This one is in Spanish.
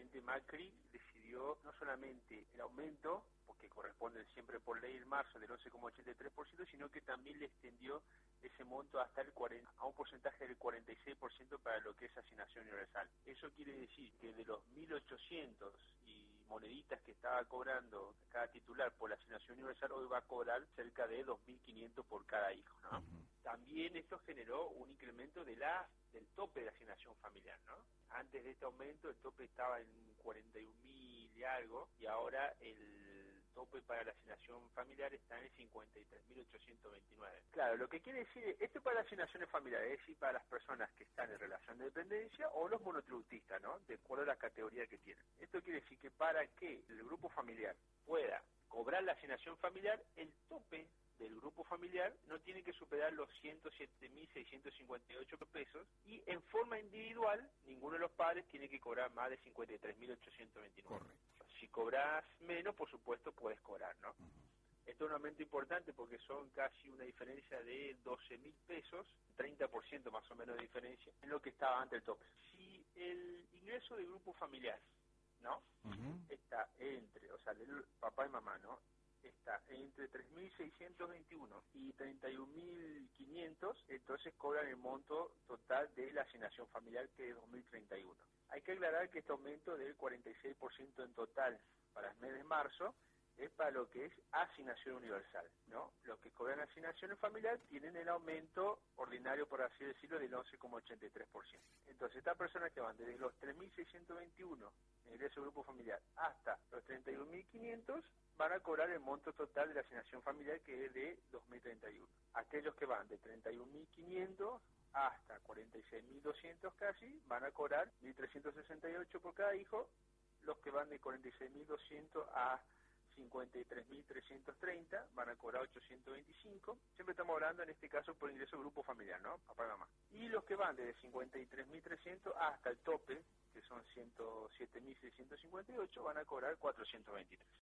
presidente Macri decidió no solamente el aumento, porque corresponde siempre por ley en marzo del 11,83%, sino que también le extendió ese monto hasta a un porcentaje del 46% para lo que es asignación universal. Eso quiere decir que de los 1.800 y moneditas que estaba cobrando cada titular por la asignación universal, hoy va a cobrar cerca de 2.500 por cada hijo, ¿no? También esto generó un incremento del tope de asignación familiar, ¿no? Antes de este aumento el tope estaba en 41.000 y algo, y ahora el tope para la asignación familiar está en 53.829. Claro, lo que quiere decir, esto para las asignaciones familiares, es decir, para las personas que están en relación de dependencia o los monotributistas, ¿no? De acuerdo a la categoría que tienen. Esto quiere decir que para que el grupo familiar pueda cobrar la asignación familiar, el tope del grupo familiar no tiene que superar los 107.658 pesos, y en forma individual ninguno de los padres tiene que cobrar más de 53.829. Correcto. Si cobras menos, por supuesto puedes cobrar, ¿no? Esto es un aumento importante porque son casi una diferencia de 12.000 pesos, 30% más o menos de diferencia en lo que estaba antes el tope. Si el ingreso del grupo familiar, ¿no? Está entre, o sea, del papá y mamá, ¿no? Está entre 3.621 y 31.500, entonces cobran el monto total de la asignación familiar, que es 2.031. Hay que aclarar que este aumento del 46% en total para el mes de marzo es para lo que es asignación universal, ¿no? Los que cobran asignación familiar tienen el aumento ordinario, por así decirlo, del 11,83%. Entonces, estas personas que van desde los 3.621 en ingreso grupo familiar hasta los 31.500 van a cobrar el monto total de la asignación familiar, que es de 2.031. Aquellos que van de 31.500 hasta 46.200 casi, van a cobrar 1.368 por cada hijo. Los que van de 46.200 a 53.330 van a cobrar 825. Siempre estamos hablando en este caso por ingreso grupo familiar, ¿no? Papá y mamá. Y los que van desde 53.300 hasta el tope, que son 107.658, van a cobrar 423.